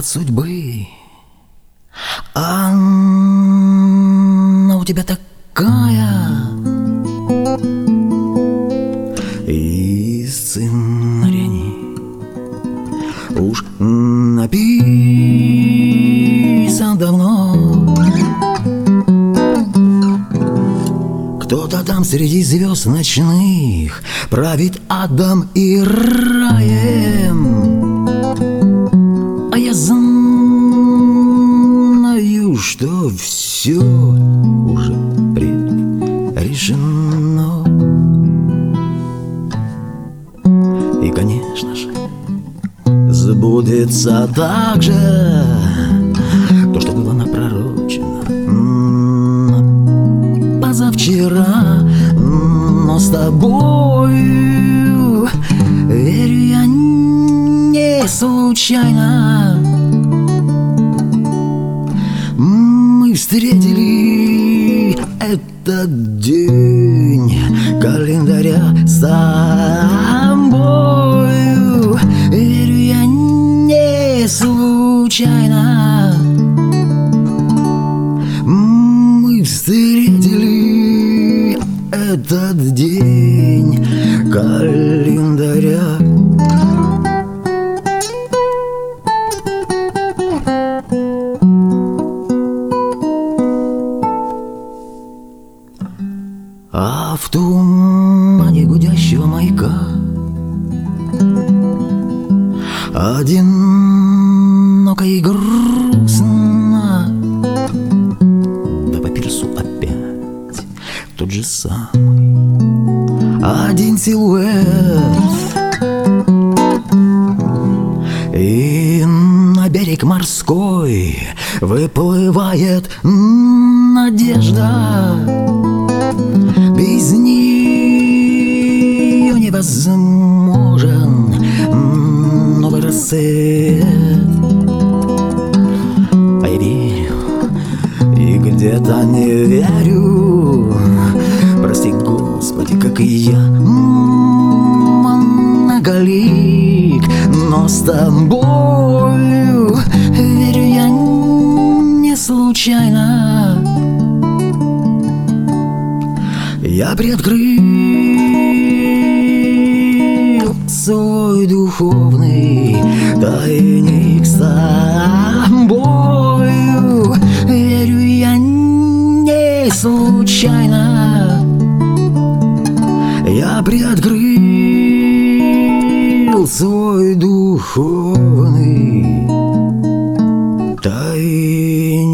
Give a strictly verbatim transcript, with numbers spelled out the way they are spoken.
от судьбы. Она у тебя такая из сценария уж написан давно. Кто-то там среди звезд ночных правит адом и раем, а я знаю, что все уже предрешено. И, конечно же, сбудется так же то, что было напророчено позавчера. Но с тобою, верю я, не случайно мы встретили этот день календаря с тобою. Верю я, не случайно мы встретили этот день календаря. А в тумане гудящего маяка одиноко и грустно, да по пирсу опять тот же самый один силуэт. И на берег морской выплывает надежда. Без нее невозможен новый рассвет. А я верю и где-то не верю. Прости, Господи, как и я, многолик, но с тобою, верю я, не случайно я приоткрыл свой духовный тайник с тобою. Верю я, не случайно я приоткрыл свой духовный тайник.